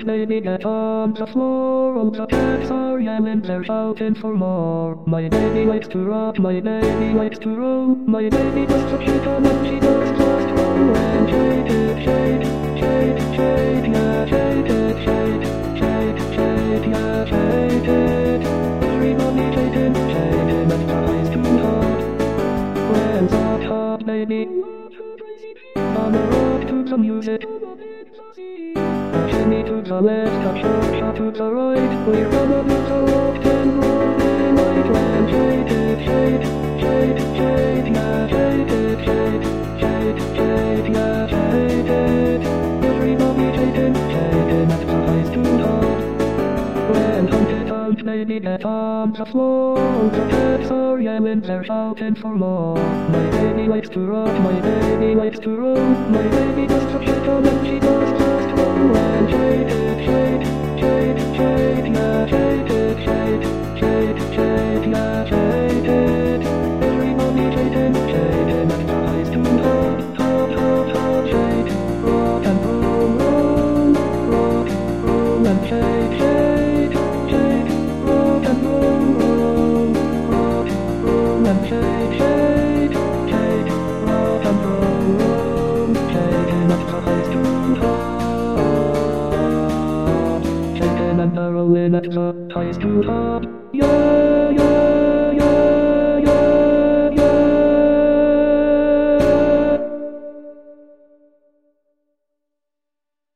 baby, get on the floor. All the cats are yelling, they're shouting for more. My baby likes to rock, my baby likes to roll. My baby does the chicken and she does just roll. And shake it, shake, shake, shake, yeah, shake it, shake, shake, shake, yeah, shake it. Everybody shaking, shaking, and the high's too hot. Hands up, hot baby. On the road to the music. Shimmy to the left, a cha-cha to the right. We're gonna do the rock and roll in like when shake it, shake, shake, shake, yeah, shake it, shake, shake, shake, yeah, shake it. Everybody shaking, shaking, and the high's too hot. When humpty baby, get on the floor. The cats are yelling, they're shouting for more. My baby likes to rock, my baby likes to roll. My baby does the chicken and she does just roll. And shake it, shake, shake, shake, yeah, shake it, shake, shake, shake, yeah, shake it. Everybody shaking, shaking, and the high's too hot, hot, hot, hot. Shake, rock and roll, roll, rock, roll and shake, shake, shake, rock and roll, roll, rock, roll and shake, shake, shake, rock and roll, roll, shaking and the high's too hot, shaking and the rolling at the high's too hot, yeah, yeah.